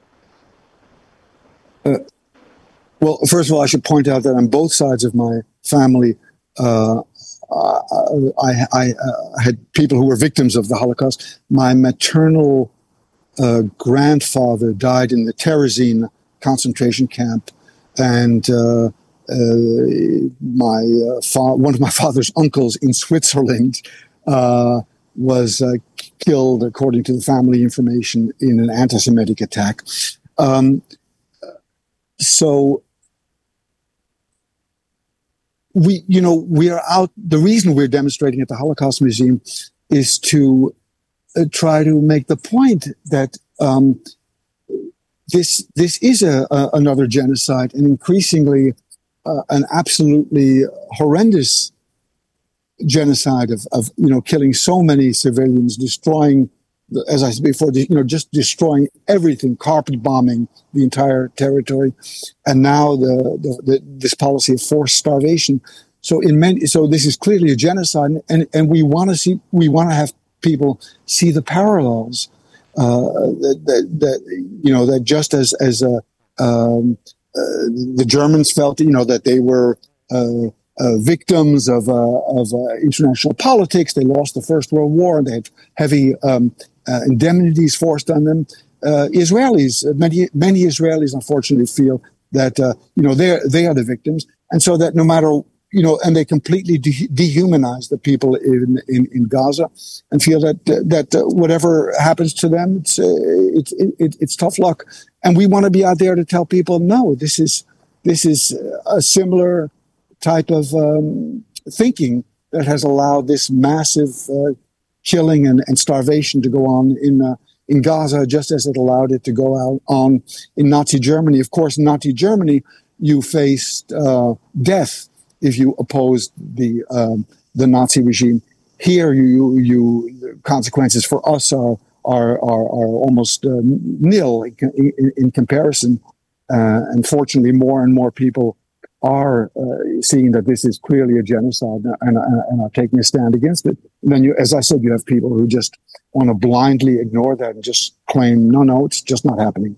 Uh, well, first of all, I should point out that on both sides of my family, uh, I, I uh, had people who were victims of the Holocaust. My maternal uh, grandfather died in the Terezin concentration camp, and uh, uh, my uh, fa- one of my father's uncles in Switzerland uh, was uh, killed, according to the family information, in an anti-Semitic attack. Um, so. We, you know, we are out. The reason we're demonstrating at the Holocaust Museum is to uh, try to make the point that um, this this is a, a another genocide, and increasingly uh, an absolutely horrendous genocide of, of you know killing so many civilians, destroying, as I said before, you know, just destroying everything, carpet bombing the entire territory, and now the, the, the this policy of forced starvation. So in many, so this is clearly a genocide, and and we want to see, we want to have people see the parallels. Uh, that, that, that you know that just as as a, um, uh, the Germans felt, you know, that they were uh, uh, victims of uh, of uh, international politics. They lost the First World War, and they had heavy um, uh, indemnities forced on them. Uh, Israelis, many many Israelis, unfortunately, feel that uh, you know they they are the victims, and so that no matter you know, and they completely de- dehumanize the people in, in, in Gaza, and feel that that uh, whatever happens to them, it's uh, it's it, it's tough luck. And we want to be out there to tell people, no, this is this is a similar type of um, thinking that has allowed this massive uh, killing and, and starvation to go on in uh, in Gaza, just as it allowed it to go out on in Nazi Germany. Of course, in Nazi Germany, you faced uh, death if you opposed the um, the Nazi regime. Here, you you the consequences for us are are are, are almost uh, nil in, in, in comparison. Uh, and fortunately, more and more people are uh, seeing that this is clearly a genocide and, and, and are taking a stand against it. And then, you, as I said, you have people who just want to blindly ignore that and just claim, no, no, it's just not happening.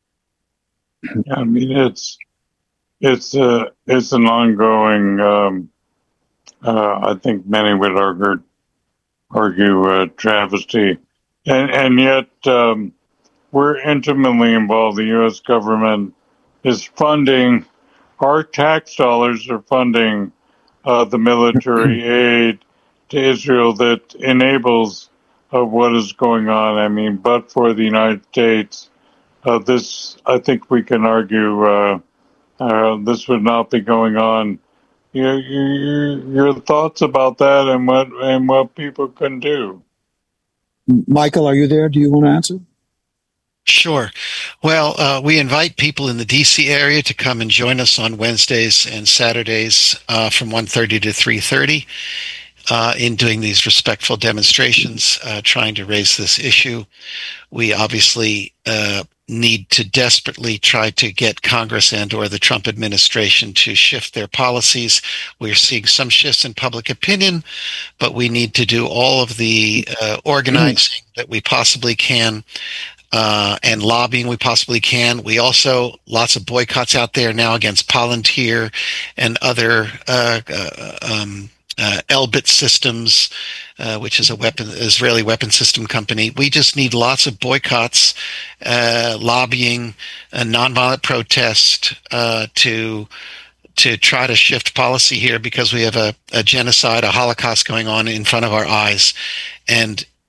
Yeah, I mean, it's it's uh, it's an ongoing. Um, uh, I think many would argue argue uh, travesty, and and yet um, we're intimately involved. The U S government is funding. Our tax dollars are funding uh, the military aid to Israel that enables uh, what is going on. I mean, but for the United States, uh, this, I think we can argue, uh, uh, this would not be going on. Your, your, your thoughts about that and what and what people can do. Michael, are you there? Do you want to answer? Sure. Well, uh, we invite people in the D C area to come and join us on Wednesdays and Saturdays uh, from one thirty to three thirty uh, in doing these respectful demonstrations, uh, trying to raise this issue. We obviously uh, need to desperately try to get Congress and or the Trump administration to shift their policies. We're seeing some shifts in public opinion, but we need to do all of the uh, organizing mm. that we possibly can. Uh, and lobbying we possibly can. We also, lots of boycotts out there now against Palantir and other uh, uh, um, uh, Elbit Systems, uh, which is a weapon Israeli weapon system company. We just need lots of boycotts, uh, lobbying, and nonviolent protest uh, to to try to shift policy here, because we have a, a genocide, a Holocaust going on in front of our eyes. And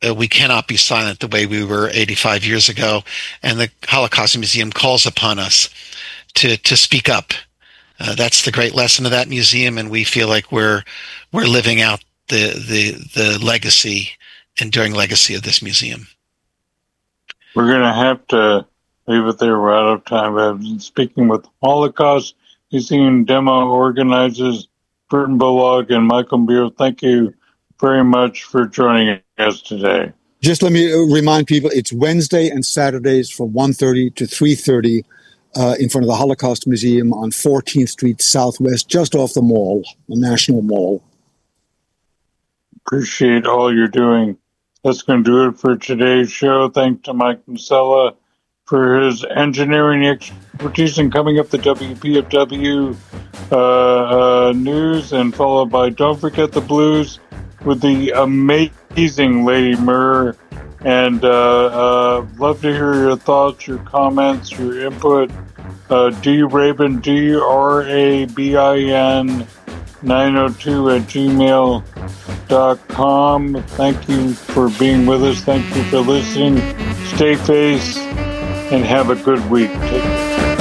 uh, we cannot be silent the way we were eighty-five years ago. And the Holocaust Museum calls upon us to, to speak up. Uh, that's the great lesson of that museum. And we feel like we're, we're living out the, the, the legacy, enduring legacy of this museum. We're going to have to leave it there. We're out of time. I've been speaking with Holocaust Museum demo organizers Burton Bullock and Michael Beer. Thank you very much for joining us today. Just let me remind people, it's Wednesday and Saturdays from one thirty to three thirty uh, in front of the Holocaust Museum on fourteenth Street Southwest, just off the mall, the National Mall. Appreciate all you're doing. That's going to do it for today's show. Thanks to Mike Masella for his engineering expertise. And coming up, the W P F W uh, uh, news, and followed by Don't Forget the Blues with the amazing Lady Murr. And uh, uh, love to hear your thoughts, your comments, your input. Uh, D Rabin, D R A B I N nine oh two at gmail dot com. Thank you for being with us. Thank you for listening. Stay safe and have a good week. Take care.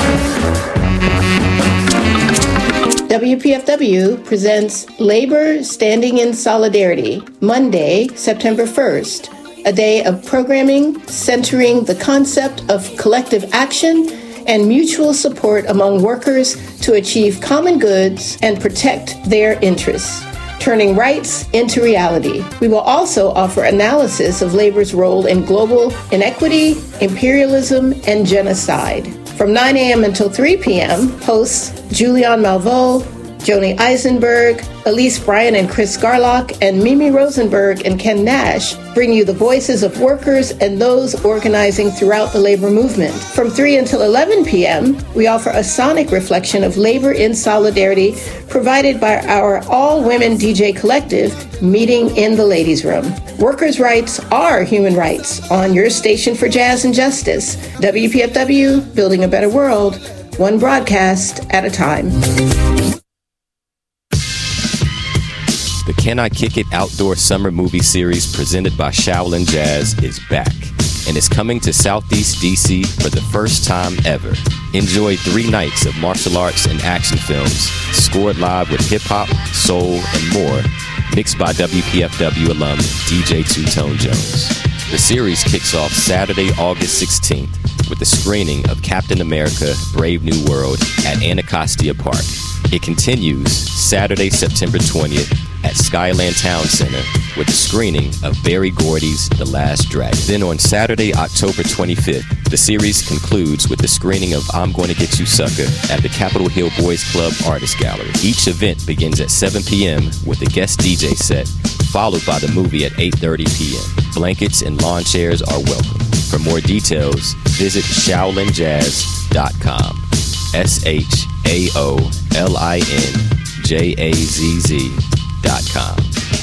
W P F W presents Labor Standing in Solidarity, Monday, September first, a day of programming centering the concept of collective action and mutual support among workers to achieve common goods and protect their interests, turning rights into reality. We will also offer analysis of labor's role in global inequity, imperialism, and genocide. From nine a.m. until three p.m., hosts Julian Malveaux, Joni Eisenberg, Elise Bryan and Chris Garlock, and Mimi Rosenberg and Ken Nash bring you the voices of workers and those organizing throughout the labor movement. From three until eleven p.m., we offer a sonic reflection of labor in solidarity provided by our all-women D J collective, Meeting in the Ladies' Room. Workers' rights are human rights on your station for jazz and justice. W P F W, building a better world, one broadcast at a time. The Can I Kick It Outdoor Summer Movie Series presented by Shaolin Jazz is back and is coming to Southeast D C for the first time ever. Enjoy three nights of martial arts and action films scored live with hip-hop, soul, and more, mixed by W P F W alum D J Two-Tone Jones. The series kicks off Saturday, August sixteenth with the screening of Captain America Brave New World at Anacostia Park. It continues Saturday, September twentieth at Skyland Town Center with the screening of Barry Gordy's The Last Dragon. Then on Saturday, October twenty-fifth, the series concludes with the screening of I'm Gonna Get You Sucker at the Capitol Hill Boys Club Artist Gallery. Each event begins at seven p.m. with a guest D J set, followed by the movie at eight thirty p.m. Blankets and lawn chairs are welcome. For more details, visit shaolin jazz dot com. S H A O L I N J A Z Z dot com.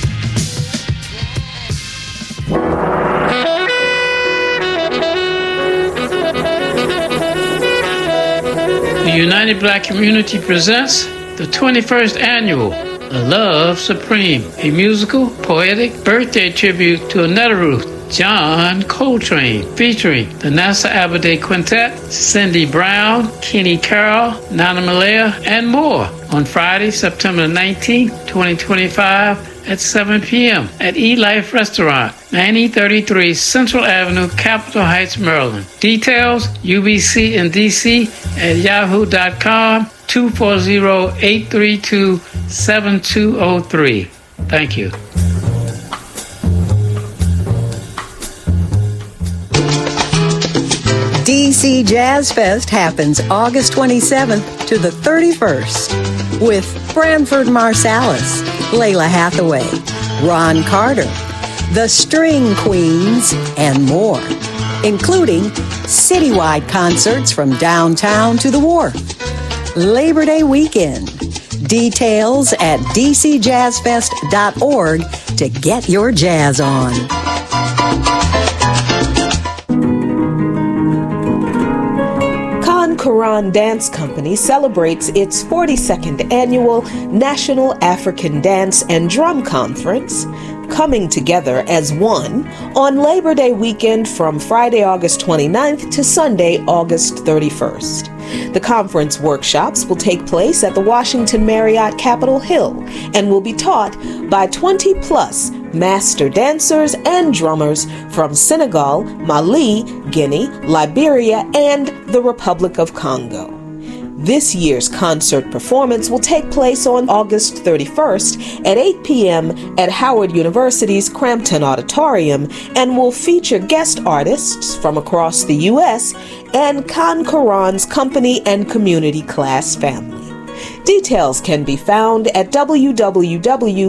The United Black Community presents the twenty-first annual Love Supreme, a musical, poetic birthday tribute to Annetta Ruth John Coltrane, featuring the NASA Aberde Quintet, Cindy Brown, Kenny Carroll, Nana Malaya, and more on Friday, September nineteenth, twenty twenty-five at seven p.m. at E-Life Restaurant, ninety thirty-three Central Avenue, Capitol Heights, Maryland. Details, U B C in D C at yahoo dot com, two four zero, eight three two, seven two zero three. Thank you. D C Jazz Fest happens August twenty-seventh to the thirty-first with Branford Marsalis, Layla Hathaway, Ron Carter, the String Queens, and more, including citywide concerts from downtown to the wharf. Labor Day weekend. Details at d c jazz fest dot org to get your jazz on. Quran Dance Company celebrates its forty-second annual National African Dance and Drum Conference coming together as one on Labor Day weekend from Friday, August twenty-ninth to Sunday, August thirty-first. The conference workshops will take place at the Washington Marriott Capitol Hill and will be taught by twenty plus master dancers and drummers from Senegal, Mali, Guinea, Liberia, and the Republic of Congo. This year's concert performance will take place on August thirty-first at eight p.m. at Howard University's Crampton Auditorium and will feature guest artists from across the U S and Khan Karan's company and community class family. Details can be found at w w w